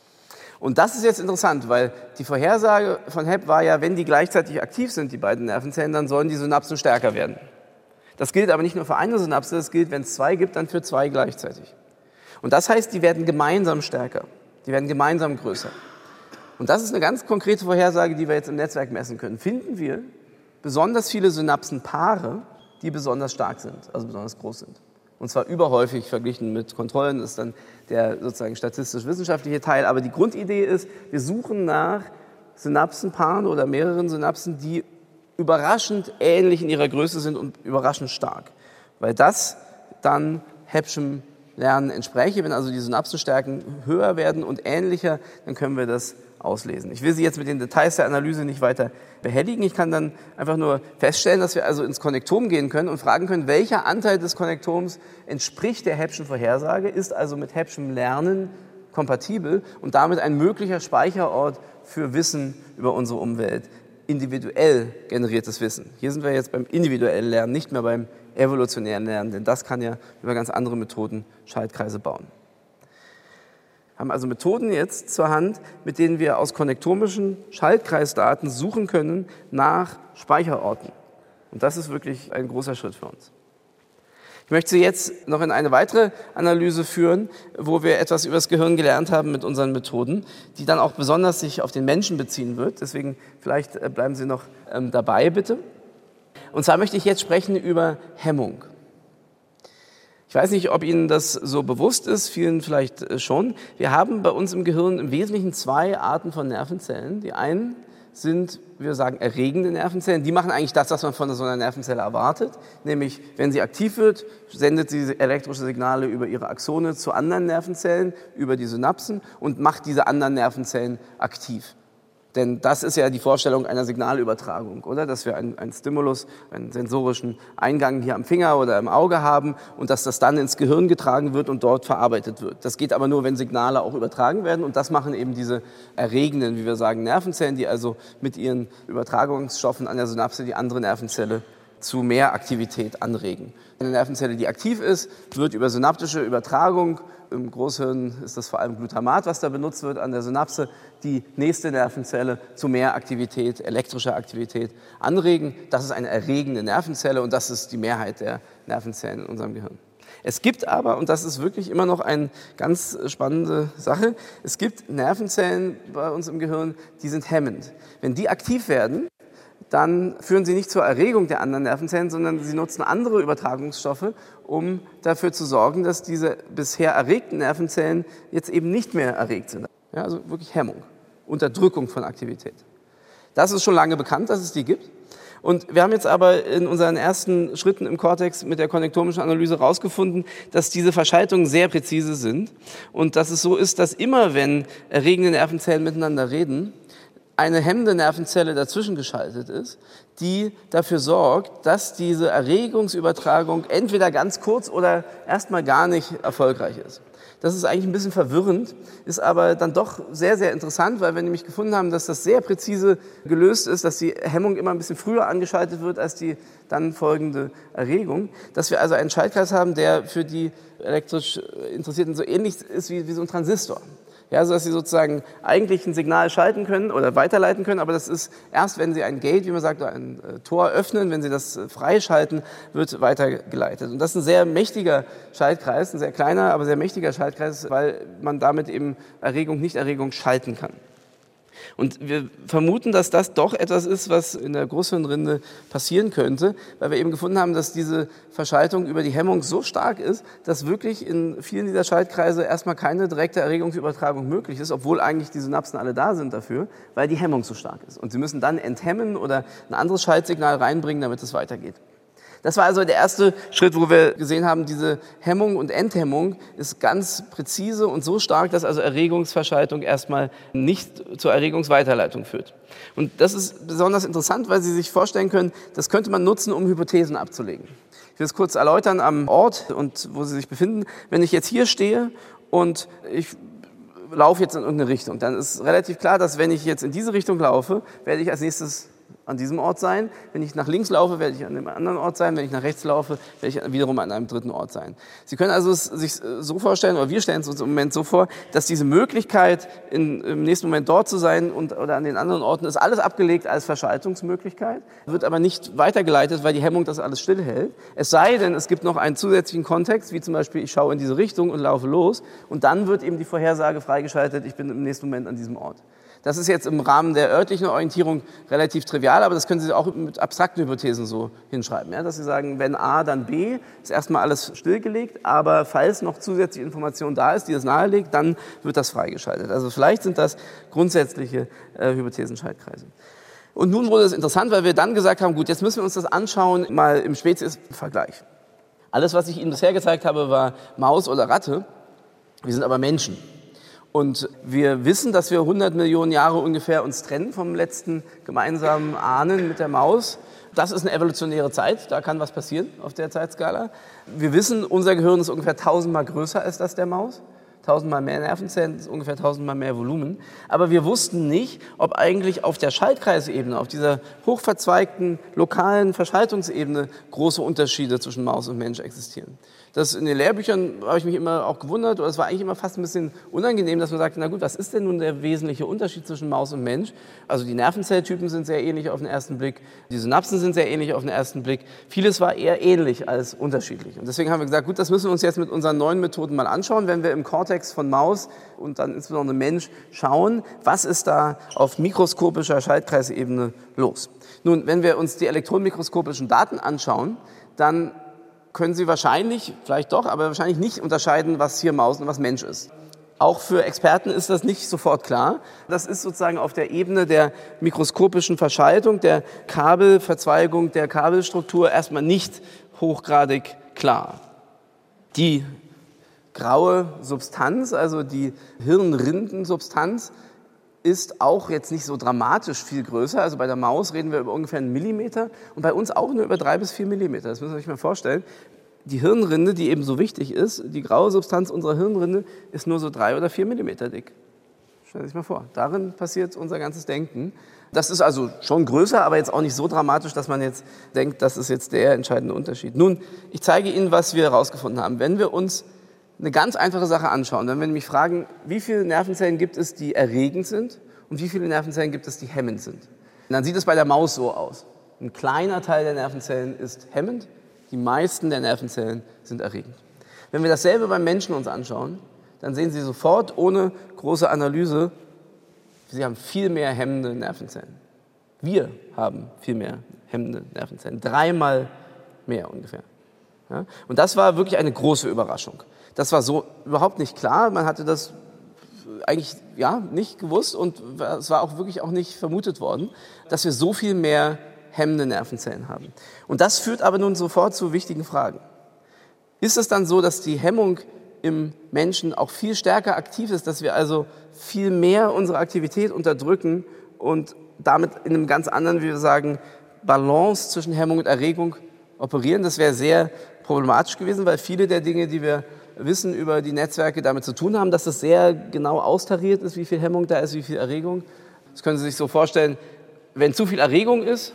Und das ist jetzt interessant, weil die Vorhersage von Hebb war ja, wenn die gleichzeitig aktiv sind, die beiden Nervenzellen, dann sollen die Synapsen stärker werden. Das gilt aber nicht nur für eine Synapse, das gilt, wenn es zwei gibt, dann für zwei gleichzeitig. Und das heißt, die werden gemeinsam stärker, die werden gemeinsam größer. Und das ist eine ganz konkrete Vorhersage, die wir jetzt im Netzwerk messen können. Finden wir besonders viele Synapsenpaare, die besonders stark sind, also besonders groß sind. Und zwar überhäufig verglichen mit Kontrollen, das ist dann der sozusagen statistisch-wissenschaftliche Teil. Aber die Grundidee ist, wir suchen nach Synapsenpaaren oder mehreren Synapsen, die überraschend ähnlich in ihrer Größe sind und überraschend stark. Weil das dann Hebbschem Lernen entspräche. Wenn also die Synapsenstärken höher werden und ähnlicher, dann können wir das auslesen. Ich will Sie jetzt mit den Details der Analyse nicht weiter behelligen. Ich kann dann einfach nur feststellen, dass wir also ins Konnektom gehen können und fragen können, welcher Anteil des Konnektoms entspricht der Hebbschen Vorhersage, ist also mit Hebbschem Lernen kompatibel und damit ein möglicher Speicherort für Wissen über unsere Umwelt. Individuell generiertes Wissen. Hier sind wir jetzt beim individuellen Lernen, nicht mehr beim evolutionären Lernen, denn das kann ja über ganz andere Methoden Schaltkreise bauen. Wir haben also Methoden jetzt zur Hand, mit denen wir aus konnektomischen Schaltkreisdaten suchen können nach Speicherorten. Und das ist wirklich ein großer Schritt für uns. Ich möchte Sie jetzt noch in eine weitere Analyse führen, wo wir etwas über das Gehirn gelernt haben mit unseren Methoden, die dann auch besonders sich auf den Menschen beziehen wird. Deswegen vielleicht bleiben Sie noch ähm, dabei, bitte. Und zwar möchte ich jetzt sprechen über Hemmung. Ich weiß nicht, ob Ihnen das so bewusst ist, vielen vielleicht schon. Wir haben bei uns im Gehirn im Wesentlichen zwei Arten von Nervenzellen. Die einen sind, wir sagen, erregende Nervenzellen. Die machen eigentlich das, was man von so einer Nervenzelle erwartet. Nämlich, wenn sie aktiv wird, sendet sie elektrische Signale über ihre Axone zu anderen Nervenzellen, über die Synapsen und macht diese anderen Nervenzellen aktiv. Denn das ist ja die Vorstellung einer Signalübertragung, oder? Dass wir einen, einen Stimulus, einen sensorischen Eingang hier am Finger oder im Auge haben und dass das dann ins Gehirn getragen wird und dort verarbeitet wird. Das geht aber nur, wenn Signale auch übertragen werden und das machen eben diese erregenden, wie wir sagen, Nervenzellen, die also mit ihren Übertragungsstoffen an der Synapse die andere Nervenzelle zu mehr Aktivität anregen. Eine Nervenzelle, die aktiv ist, wird über synaptische Übertragung, im Großhirn ist das vor allem Glutamat, was da benutzt wird an der Synapse, die nächste Nervenzelle zu mehr Aktivität, elektrischer Aktivität anregen. Das ist eine erregende Nervenzelle und das ist die Mehrheit der Nervenzellen in unserem Gehirn. Es gibt aber, und das ist wirklich immer noch eine ganz spannende Sache, es gibt Nervenzellen bei uns im Gehirn, die sind hemmend. Wenn die aktiv werden, dann führen sie nicht zur Erregung der anderen Nervenzellen, sondern sie nutzen andere Übertragungsstoffe, um dafür zu sorgen, dass diese bisher erregten Nervenzellen jetzt eben nicht mehr erregt sind. Ja, also wirklich Hemmung, Unterdrückung von Aktivität. Das ist schon lange bekannt, dass es die gibt. Und wir haben jetzt aber in unseren ersten Schritten im Kortex mit der konnektomischen Analyse herausgefunden, dass diese Verschaltungen sehr präzise sind und dass es so ist, dass immer wenn erregende Nervenzellen miteinander reden, eine hemmende Nervenzelle dazwischen geschaltet ist, die dafür sorgt, dass diese Erregungsübertragung entweder ganz kurz oder erstmal gar nicht erfolgreich ist. Das ist eigentlich ein bisschen verwirrend, ist aber dann doch sehr, sehr interessant, weil wir nämlich gefunden haben, dass das sehr präzise gelöst ist, dass die Hemmung immer ein bisschen früher angeschaltet wird als die dann folgende Erregung. Dass wir also einen Schaltkreis haben, der für die elektrisch Interessierten so ähnlich ist wie, wie so ein Transistor. Ja, so dass sie sozusagen eigentlich ein Signal schalten können oder weiterleiten können, aber das ist erst, wenn sie ein Gate, wie man sagt, ein Tor öffnen, wenn sie das freischalten, wird weitergeleitet. Und das ist ein sehr mächtiger Schaltkreis, ein sehr kleiner, aber sehr mächtiger Schaltkreis, weil man damit eben Erregung, Nichterregung schalten kann. Und wir vermuten, dass das doch etwas ist, was in der Großhirnrinde passieren könnte, weil wir eben gefunden haben, dass diese Verschaltung über die Hemmung so stark ist, dass wirklich in vielen dieser Schaltkreise erstmal keine direkte Erregungsübertragung möglich ist, obwohl eigentlich die Synapsen alle da sind dafür, weil die Hemmung so stark ist. Und sie müssen dann enthemmen oder ein anderes Schaltsignal reinbringen, damit es weitergeht. Das war also der erste Schritt, wo wir gesehen haben, diese Hemmung und Enthemmung ist ganz präzise und so stark, dass also Erregungsverschaltung erstmal nicht zur Erregungsweiterleitung führt. Und das ist besonders interessant, weil Sie sich vorstellen können, das könnte man nutzen, um Hypothesen abzulegen. Ich will es kurz erläutern am Ort und wo Sie sich befinden. Wenn ich jetzt hier stehe und ich laufe jetzt in irgendeine Richtung, dann ist relativ klar, dass wenn ich jetzt in diese Richtung laufe, werde ich als nächstes an diesem Ort sein. Wenn ich nach links laufe, werde ich an einem anderen Ort sein. Wenn ich nach rechts laufe, werde ich wiederum an einem dritten Ort sein. Sie können also es sich so vorstellen, oder wir stellen es uns im Moment so vor, dass diese Möglichkeit, in, im nächsten Moment dort zu sein und, oder an den anderen Orten, ist alles abgelegt als Verschaltungsmöglichkeit, wird aber nicht weitergeleitet, weil die Hemmung das alles stillhält. Es sei denn, es gibt noch einen zusätzlichen Kontext, wie zum Beispiel, ich schaue in diese Richtung und laufe los und dann wird eben die Vorhersage freigeschaltet, ich bin im nächsten Moment an diesem Ort. Das ist jetzt im Rahmen der örtlichen Orientierung relativ trivial, aber das können Sie auch mit abstrakten Hypothesen so hinschreiben. Ja? Dass Sie sagen, wenn A, dann B, ist erstmal alles stillgelegt, aber falls noch zusätzliche Information da ist, die das nahelegt, dann wird das freigeschaltet. Also vielleicht sind das grundsätzliche äh, Hypothesenschaltkreise. Und nun wurde es interessant, weil wir dann gesagt haben, gut, jetzt müssen wir uns das anschauen, mal im Speziesvergleich. Alles, was ich Ihnen bisher gezeigt habe, war Maus oder Ratte. Wir sind aber Menschen. Und wir wissen, dass wir hundert Millionen Jahre ungefähr uns trennen vom letzten gemeinsamen Ahnen mit der Maus. Das ist eine evolutionäre Zeit, da kann was passieren auf der Zeitskala. Wir wissen, unser Gehirn ist ungefähr tausendmal größer als das der Maus. Tausendmal mehr Nervenzellen, das ist ungefähr tausendmal mehr Volumen. Aber wir wussten nicht, ob eigentlich auf der Schaltkreisebene, auf dieser hochverzweigten lokalen Verschaltungsebene große Unterschiede zwischen Maus und Mensch existieren. Das in den Lehrbüchern habe ich mich immer auch gewundert, oder es war eigentlich immer fast ein bisschen unangenehm, dass man sagte, na gut, was ist denn nun der wesentliche Unterschied zwischen Maus und Mensch? Also die Nervenzelltypen sind sehr ähnlich auf den ersten Blick, die Synapsen sind sehr ähnlich auf den ersten Blick. Vieles war eher ähnlich als unterschiedlich. Und deswegen haben wir gesagt, gut, das müssen wir uns jetzt mit unseren neuen Methoden mal anschauen, wenn wir im Kortex von Maus und dann insbesondere Mensch schauen, was ist da auf mikroskopischer Schaltkreisebene los? Nun, wenn wir uns die elektronenmikroskopischen Daten anschauen, dann können Sie wahrscheinlich, vielleicht doch, aber wahrscheinlich nicht unterscheiden, was hier Maus und was Mensch ist. Auch für Experten ist das nicht sofort klar. Das ist sozusagen auf der Ebene der mikroskopischen Verschaltung, der Kabelverzweigung, der Kabelstruktur erstmal nicht hochgradig klar. Die graue Substanz, also die Hirnrindensubstanz, ist auch jetzt nicht so dramatisch viel größer. Also bei der Maus reden wir über ungefähr einen Millimeter und bei uns auch nur über drei bis vier Millimeter. Das müssen Sie sich mal vorstellen. Die Hirnrinde, die eben so wichtig ist, die graue Substanz unserer Hirnrinde, ist nur so drei oder vier Millimeter dick. Stellen Sie sich mal vor. Darin passiert unser ganzes Denken. Das ist also schon größer, aber jetzt auch nicht so dramatisch, dass man jetzt denkt, das ist jetzt der entscheidende Unterschied. Nun, ich zeige Ihnen, was wir herausgefunden haben. Wenn wir uns eine ganz einfache Sache anschauen, wenn wir nämlich fragen, wie viele Nervenzellen gibt es, die erregend sind und wie viele Nervenzellen gibt es, die hemmend sind. Und dann sieht es bei der Maus so aus. Ein kleiner Teil der Nervenzellen ist hemmend, die meisten der Nervenzellen sind erregend. Wenn wir dasselbe beim Menschen uns anschauen, dann sehen Sie sofort ohne große Analyse, Sie haben viel mehr hemmende Nervenzellen. Wir haben viel mehr hemmende Nervenzellen. Dreimal mehr ungefähr. Ja? Und das war wirklich eine große Überraschung. Das war so überhaupt nicht klar. Man hatte das eigentlich ja, nicht gewusst und es war auch wirklich auch nicht vermutet worden, dass wir so viel mehr hemmende Nervenzellen haben. Und das führt aber nun sofort zu wichtigen Fragen. Ist es dann so, dass die Hemmung im Menschen auch viel stärker aktiv ist, dass wir also viel mehr unsere Aktivität unterdrücken und damit in einem ganz anderen, wie wir sagen, Balance zwischen Hemmung und Erregung operieren? Das wäre sehr problematisch gewesen, weil viele der Dinge, die wir wissen über die Netzwerke, damit zu tun haben, dass es sehr genau austariert ist, wie viel Hemmung da ist, wie viel Erregung. Das können Sie sich so vorstellen, wenn zu viel Erregung ist,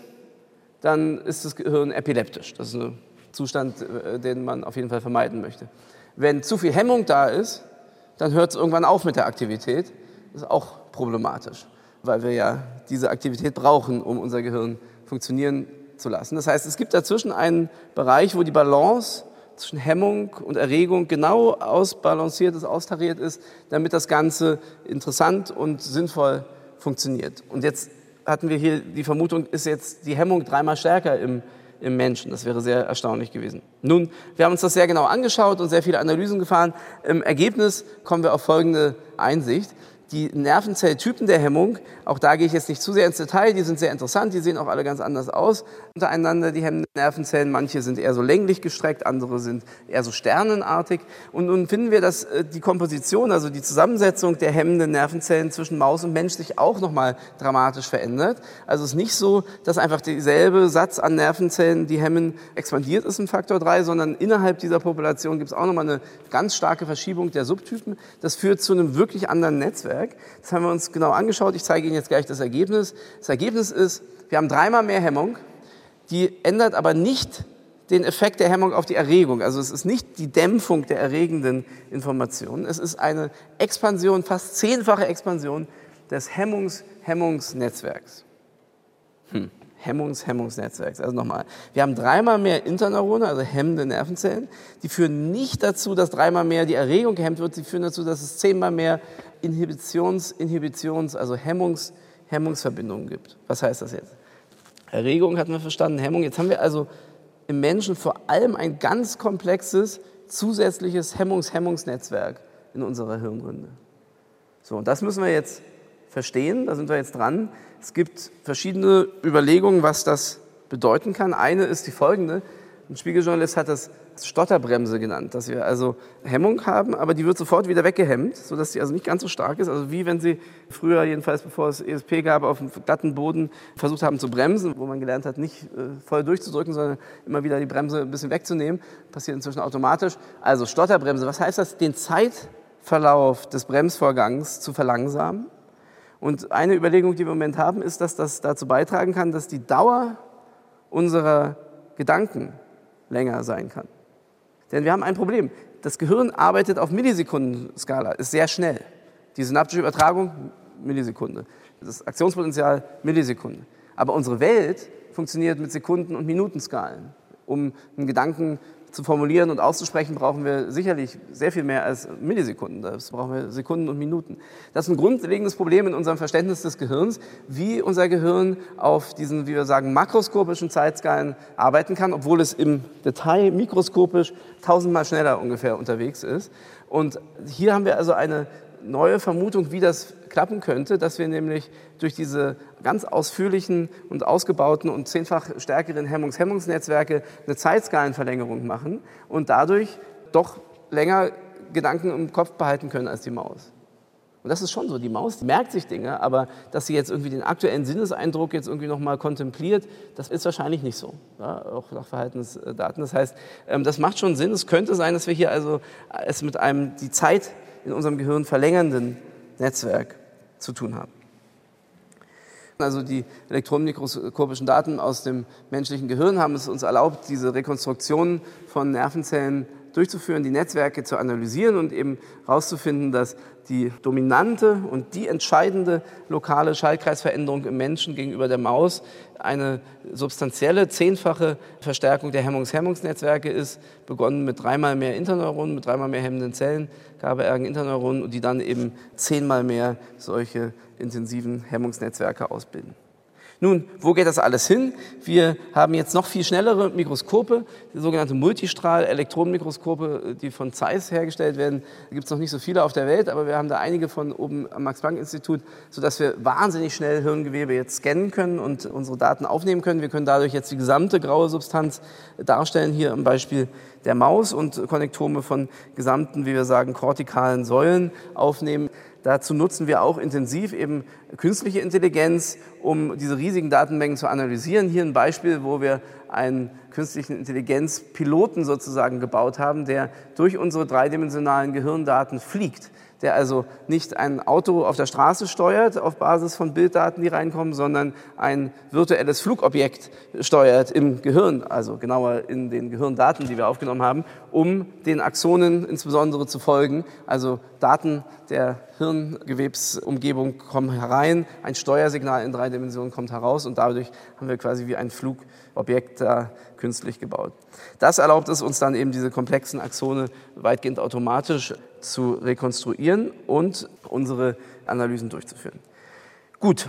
dann ist das Gehirn epileptisch. Das ist ein Zustand, den man auf jeden Fall vermeiden möchte. Wenn zu viel Hemmung da ist, dann hört es irgendwann auf mit der Aktivität. Das ist auch problematisch, weil wir ja diese Aktivität brauchen, um unser Gehirn funktionieren zu lassen. Das heißt, es gibt dazwischen einen Bereich, wo die Balance zwischen Hemmung und Erregung genau ausbalanciert ist, austariert ist, damit das Ganze interessant und sinnvoll funktioniert. Und jetzt hatten wir hier die Vermutung, ist jetzt die Hemmung dreimal stärker im im Menschen. Das wäre sehr erstaunlich gewesen. Nun, wir haben uns das sehr genau angeschaut und sehr viele Analysen gefahren. Im Ergebnis kommen wir auf folgende Einsicht. Die Nervenzelltypen der Hemmung, auch da gehe ich jetzt nicht zu sehr ins Detail, die sind sehr interessant, die sehen auch alle ganz anders aus untereinander, die hemmenden Nervenzellen. Manche sind eher so länglich gestreckt, andere sind eher so sternenartig. Und nun finden wir, dass die Komposition, also die Zusammensetzung der hemmenden Nervenzellen zwischen Maus und Mensch sich auch nochmal dramatisch verändert. Also es ist nicht so, dass einfach dieselbe Satz an Nervenzellen, die hemmen, expandiert ist in Faktor drei, sondern innerhalb dieser Population gibt es auch nochmal eine ganz starke Verschiebung der Subtypen. Das führt zu einem wirklich anderen Netzwerk. Das haben wir uns genau angeschaut. Ich zeige Ihnen jetzt gleich das Ergebnis. Das Ergebnis ist, wir haben dreimal mehr Hemmung. Die ändert aber nicht den Effekt der Hemmung auf die Erregung. Also es ist nicht die Dämpfung der erregenden Informationen. Es ist eine Expansion, fast zehnfache Expansion des Hemmungs-Hemmungsnetzwerks. Hm. Hemmungs-Hemmungsnetzwerks. Also nochmal, wir haben dreimal mehr Interneurone, also hemmende Nervenzellen. Die führen nicht dazu, dass dreimal mehr die Erregung gehemmt wird. Sie führen dazu, dass es zehnmal mehr Inhibitions-, Inhibitions-, also Hemmungs-, Hemmungsverbindungen gibt. Was heißt das jetzt? Erregung hatten wir verstanden, Hemmung. Jetzt haben wir also im Menschen vor allem ein ganz komplexes, zusätzliches Hemmungs-Hemmungsnetzwerk in unserer Hirnrinde. So, und das müssen wir jetzt verstehen, da sind wir jetzt dran. Es gibt verschiedene Überlegungen, was das bedeuten kann. Eine ist die folgende. Ein Spiegeljournalist hat das Stotterbremse genannt, dass wir also Hemmung haben, aber die wird sofort wieder weggehemmt, sodass sie also nicht ganz so stark ist. Also wie wenn Sie früher, jedenfalls bevor es E S P gab, auf dem glatten Boden versucht haben zu bremsen, wo man gelernt hat, nicht äh, voll durchzudrücken, sondern immer wieder die Bremse ein bisschen wegzunehmen. Passiert inzwischen automatisch. Also Stotterbremse, was heißt das? Den Zeitverlauf des Bremsvorgangs zu verlangsamen. Und eine Überlegung, die wir im Moment haben, ist, dass das dazu beitragen kann, dass die Dauer unserer Gedanken länger sein kann. Denn wir haben ein Problem. Das Gehirn arbeitet auf Millisekundenskala, ist sehr schnell. Die synaptische Übertragung, Millisekunde. Das Aktionspotenzial, Millisekunde. Aber unsere Welt funktioniert mit Sekunden- und Minutenskalen. Um einen Gedanken zu formulieren und auszusprechen, brauchen wir sicherlich sehr viel mehr als Millisekunden. Das brauchen wir Sekunden und Minuten. Das ist ein grundlegendes Problem in unserem Verständnis des Gehirns, wie unser Gehirn auf diesen, wie wir sagen, makroskopischen Zeitskalen arbeiten kann, obwohl es im Detail mikroskopisch tausendmal schneller ungefähr unterwegs ist. Und hier haben wir also eine neue Vermutung, wie das klappen könnte, dass wir nämlich durch diese ganz ausführlichen und ausgebauten und zehnfach stärkeren Hemmungs-Hemmungsnetzwerke eine Zeitskalenverlängerung machen und dadurch doch länger Gedanken im Kopf behalten können als die Maus. Und das ist schon so, die Maus, die merkt sich Dinge, aber dass sie jetzt irgendwie den aktuellen Sinneseindruck jetzt irgendwie nochmal kontempliert, das ist wahrscheinlich nicht so, ja, auch nach Verhaltensdaten. Das heißt, das macht schon Sinn. Es könnte sein, dass wir hier also es mit einem die Zeit in unserem Gehirn verlängernden Netzwerk zu tun haben. Also die elektronenmikroskopischen Daten aus dem menschlichen Gehirn haben es uns erlaubt, diese Rekonstruktion von Nervenzellen durchzuführen, die Netzwerke zu analysieren und eben herauszufinden, dass die dominante und die entscheidende lokale Schaltkreisveränderung im Menschen gegenüber der Maus eine substanzielle, zehnfache Verstärkung der Hemmungs-Hemmungsnetzwerke ist, begonnen mit dreimal mehr Interneuronen, mit dreimal mehr hemmenden Zellen, GABAergen Interneuronen, und die dann eben zehnmal mehr solche intensiven Hemmungsnetzwerke ausbilden. Nun, wo geht das alles hin? Wir haben jetzt noch viel schnellere Mikroskope, die sogenannte Multistrahl-Elektronenmikroskope, die von Zeiss hergestellt werden. Da gibt es noch nicht so viele auf der Welt, aber wir haben da einige von oben am Max-Planck-Institut, sodass wir wahnsinnig schnell Hirngewebe jetzt scannen können und unsere Daten aufnehmen können. Wir können dadurch jetzt die gesamte graue Substanz darstellen, hier am Beispiel der Maus, und Konnektome von gesamten, wie wir sagen, kortikalen Säulen aufnehmen. Dazu nutzen wir auch intensiv eben künstliche Intelligenz, um diese riesigen Datenmengen zu analysieren. Hier ein Beispiel, wo wir einen künstlichen Intelligenzpiloten sozusagen gebaut haben, der durch unsere dreidimensionalen Gehirndaten fliegt, der also nicht ein Auto auf der Straße steuert auf Basis von Bilddaten, die reinkommen, sondern ein virtuelles Flugobjekt steuert im Gehirn, also genauer in den Gehirndaten, die wir aufgenommen haben, um den Axonen insbesondere zu folgen. Also Daten der Hirngewebsumgebung kommen herein, ein Steuersignal in drei Dimensionen kommt heraus, und dadurch haben wir quasi wie ein Flugobjekt da künstlich gebaut. Das erlaubt es uns dann eben, diese komplexen Axone weitgehend automatisch zu rekonstruieren und unsere Analysen durchzuführen. Gut,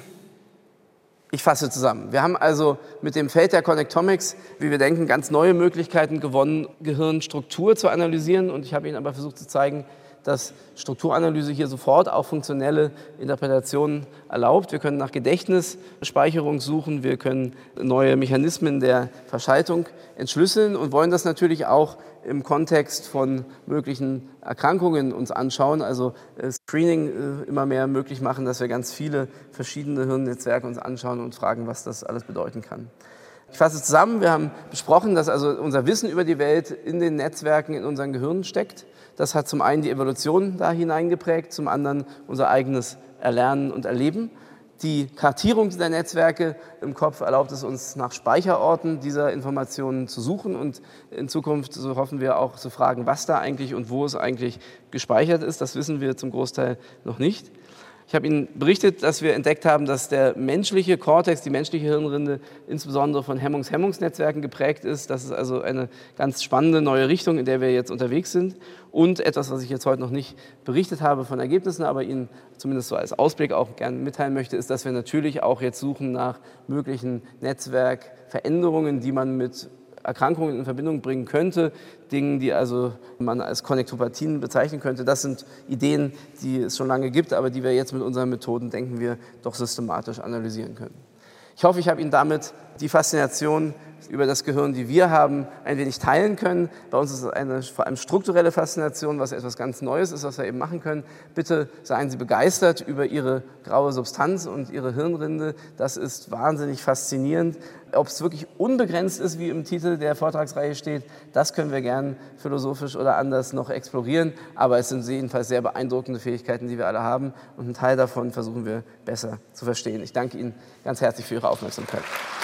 ich fasse zusammen. Wir haben also mit dem Feld der Connectomics, wie wir denken, ganz neue Möglichkeiten gewonnen, Gehirnstruktur zu analysieren, und ich habe Ihnen aber versucht zu zeigen, dass Strukturanalyse hier sofort auch funktionelle Interpretationen erlaubt. Wir können nach Gedächtnisspeicherung suchen, wir können neue Mechanismen der Verschaltung entschlüsseln und wollen das natürlich auch im Kontext von möglichen Erkrankungen uns anschauen, also Screening immer mehr möglich machen, dass wir ganz viele verschiedene Hirnnetzwerke uns anschauen und fragen, was das alles bedeuten kann. Ich fasse zusammen, wir haben besprochen, dass also unser Wissen über die Welt in den Netzwerken in unseren Gehirnen steckt. Das hat zum einen die Evolution da hineingeprägt, zum anderen unser eigenes Erlernen und Erleben. Die Kartierung dieser Netzwerke im Kopf erlaubt es uns, nach Speicherorten dieser Informationen zu suchen und in Zukunft, so hoffen wir, auch zu fragen, was da eigentlich und wo es eigentlich gespeichert ist. Das wissen wir zum Großteil noch nicht. Ich habe Ihnen berichtet, dass wir entdeckt haben, dass der menschliche Kortex, die menschliche Hirnrinde, insbesondere von Hemmungs-Hemmungsnetzwerken geprägt ist. Das ist also eine ganz spannende neue Richtung, in der wir jetzt unterwegs sind. Und etwas, was ich jetzt heute noch nicht berichtet habe von Ergebnissen, aber Ihnen zumindest so als Ausblick auch gerne mitteilen möchte, ist, dass wir natürlich auch jetzt suchen nach möglichen Netzwerkveränderungen, die man mit Erkrankungen in Verbindung bringen könnte, Dingen, die also man als Konnektopathien bezeichnen könnte. Das sind Ideen, die es schon lange gibt, aber die wir jetzt mit unseren Methoden, denken wir, doch systematisch analysieren können. Ich hoffe, ich habe Ihnen damit die Faszination über das Gehirn, die wir haben, ein wenig teilen können. Bei uns ist es eine vor allem strukturelle Faszination, was etwas ganz Neues ist, was wir eben machen können. Bitte seien Sie begeistert über Ihre graue Substanz und Ihre Hirnrinde. Das ist wahnsinnig faszinierend. Ob es wirklich unbegrenzt ist, wie im Titel der Vortragsreihe steht, das können wir gern philosophisch oder anders noch explorieren. Aber es sind jedenfalls sehr beeindruckende Fähigkeiten, die wir alle haben. Und einen Teil davon versuchen wir besser zu verstehen. Ich danke Ihnen ganz herzlich für Ihre Aufmerksamkeit.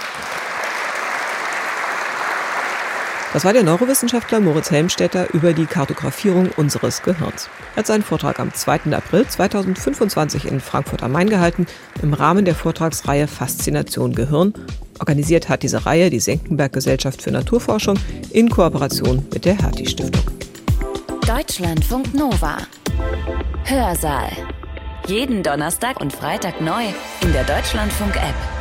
Das war der Neurowissenschaftler Moritz Helmstetter über die Kartografierung unseres Gehirns. Er hat seinen Vortrag am zweiten April zweitausendfünfundzwanzig in Frankfurt am Main gehalten, im Rahmen der Vortragsreihe Faszination Gehirn. Organisiert hat diese Reihe die Senckenberg-Gesellschaft für Naturforschung in Kooperation mit der Hertie-Stiftung. Deutschlandfunk Nova. Hörsaal. Jeden Donnerstag und Freitag neu in der Deutschlandfunk-App.